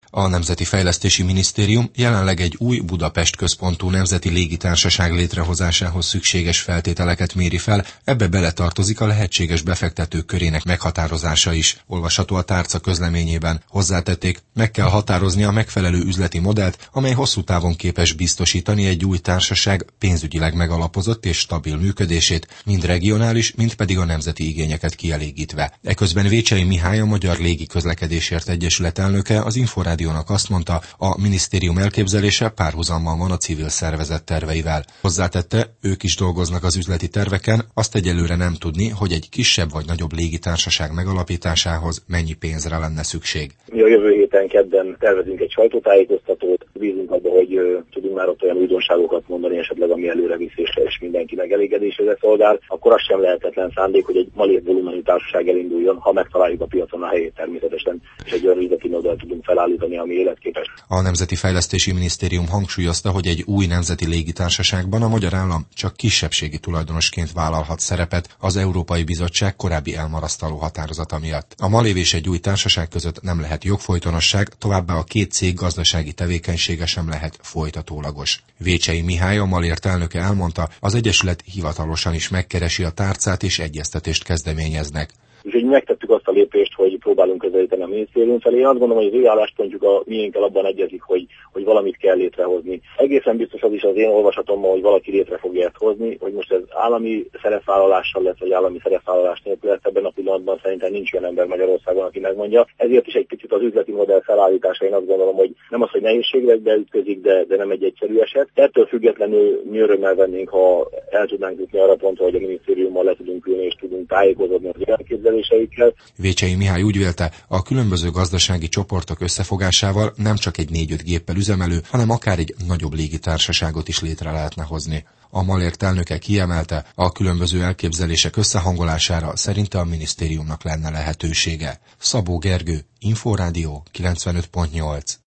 A Nemzeti Fejlesztési Minisztérium jelenleg egy új Budapest központú nemzeti légitársaság létrehozásához szükséges feltételeket méri fel, ebbe beletartozik a lehetséges befektetők körének meghatározása is, olvasható a tárca közleményében. Hozzátették, meg kell határozni a megfelelő üzleti modellt, amely hosszú távon képes biztosítani egy új társaság pénzügyileg megalapozott és stabil működését, mind regionális, mind pedig a nemzeti igényeket kielégítve. Eközben Vécsey Mihály, a Magyar Légiközlekedésért Egyesület elnöke az Inforádiónak azt mondta, a minisztérium elképzelése párhuzamban van a civil szervezet terveivel. Hozzátette, ők is dolgoznak az üzleti terveken, azt egyelőre nem tudni, hogy egy kisebb vagy nagyobb légitársaság megalapításához mennyi pénzre lenne szükség. Mi a jövő héten kedden tervezünk egy sajtótájékoztatót, bízunk abba, hogy tudunk már ott olyan újdonságokat mondani, esetleg ami előre viszésre és mindenki megelégedésére szolgál, akkor az sem lehetetlen szándék, hogy egy malév volumenű társaság elinduljon, ha megtaláljuk a piacon a helyét természetesen, és egy olyan üzleti modellt tudunk felállítani, ami életképes. A Nemzeti Fejlesztési Minisztérium hangsúlyozta, hogy egy új nemzeti légitársaságban a magyar állam csak kisebbségi tulajdonosként vállalhat szerepet az Európai Bizottság korábbi elmarasztaló határozata miatt. A malév és egy új társaság között nem lehet jogfolytonosság, továbbá a két cég gazdasági tevékenysége sem lehet folytatólagos. Vécsey Mihály, a Malért elnöke elmondta, az egyesület hivatalosan is megkeresi a tárcát és egyeztetést kezdeményeznek. Úgyhogy megtettük azt a lépést, hogy próbálunk közelíteni a minisztérium felé. Én azt gondolom, hogy az ő álláspontjuk a miénkkel abban egyezik, hogy valamit kell létrehozni. Egészen biztos az is az én olvasatommal, hogy valaki létre fogja ezt hozni, hogy most ez állami szerepvállalással lesz, vagy állami szerepvállalás nélkül lesz, ebben a pillanatban szerintem nincs olyan ember Magyarországon, aki megmondja. Ezért is egy picit az üzleti modell felállítása, én azt gondolom, hogy nem az, hogy nehézségekbe ütközik, de nem egy egyszerű eset. Ettől függetlenül mi örömmel vennénk, ha el tudnánk jutni arra pontra, hogy a minisztériummal le tudunk ülni és tudunk tájékozódni az elképzeléseikkel. Vécsey Mihály úgy vélte, a különböző gazdasági csoportok összefogásával nem csak egy 4-5 géppel üzemelő, hanem akár egy nagyobb légitársaságot is létre lehetne hozni. A Malért elnöke kiemelte, a különböző elképzelések összehangolására szerinte a minisztériumnak lenne lehetősége. Szabó Gergő, Inforádió 95.8.